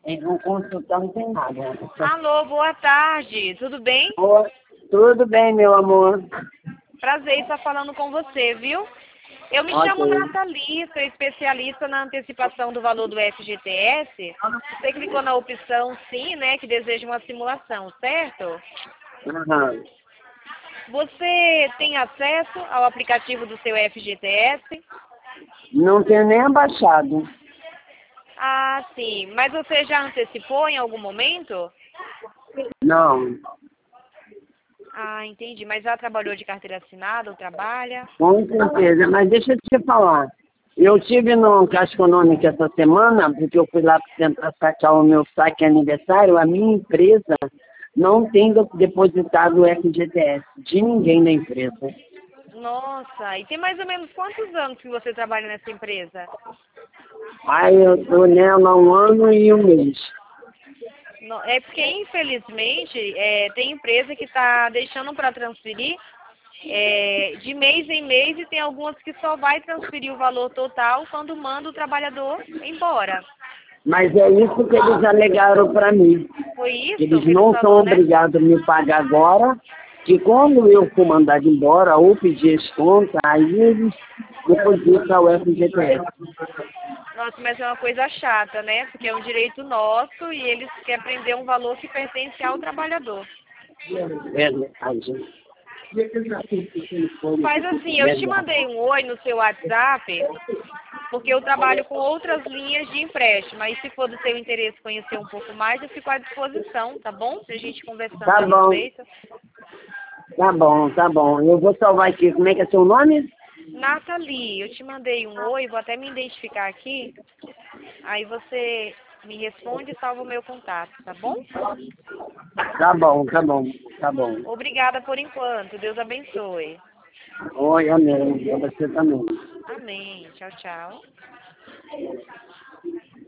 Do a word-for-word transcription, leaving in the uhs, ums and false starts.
Eles não consultam, não tem nada. Alô, boa tarde, tudo bem? Oi, tudo bem, meu amor? Prazer em estar falando com você, viu? Eu me Ok. chamo Nathalie, sou especialista na antecipação do valor do F G T S. Você clicou na opção sim, né, que deseja uma simulação, certo? Aham. Você tem acesso ao aplicativo do seu F G T S? Não tenho nem abaixado. Ah, sim. Mas você já antecipou em algum momento? Não, Ah, entendi. Mas já trabalhou de carteira assinada ou trabalha? com certeza. Mas deixa eu te falar. Eu tive no Caixa Econômica essa semana, porque eu fui lá tentar sacar o meu saque aniversário. A minha empresa não tem do- depositado o F G T S de ninguém da empresa. Nossa, e tem mais ou menos quantos anos que você trabalha nessa empresa? Aí eu estou nela há um ano e um mês. No- É porque, infelizmente, é, tem empresa que está deixando para transferir é, de mês em mês e tem algumas que só vai transferir o valor total quando manda o trabalhador embora. Mas é isso que eles alegaram para mim. Foi isso Eles que ele não são falou, né? obrigados a me pagar agora, que quando eu for mandado embora ou pedir as contas, aí eles depositam o F G T S. Nossa, mas é uma coisa chata, né? Porque é um direito nosso e eles querem prender um valor que pertence ao trabalhador. Verdade. Faz assim, eu te mandei um oi no seu WhatsApp, porque eu trabalho com outras linhas de empréstimo. Aí se for do seu interesse conhecer um pouco mais, eu fico à disposição, tá bom? Pra gente conversando Tá a bom, respeito. tá bom, tá bom. Eu vou salvar aqui. Como é que é seu nome? Nathalie, eu te mandei um oi, vou até me identificar aqui. Aí você me responde e salva o meu contato, tá bom? Tá bom, tá bom, tá bom. Obrigada por enquanto. Deus abençoe. Oi, amém. Pra você também. Amém. Tchau, tchau.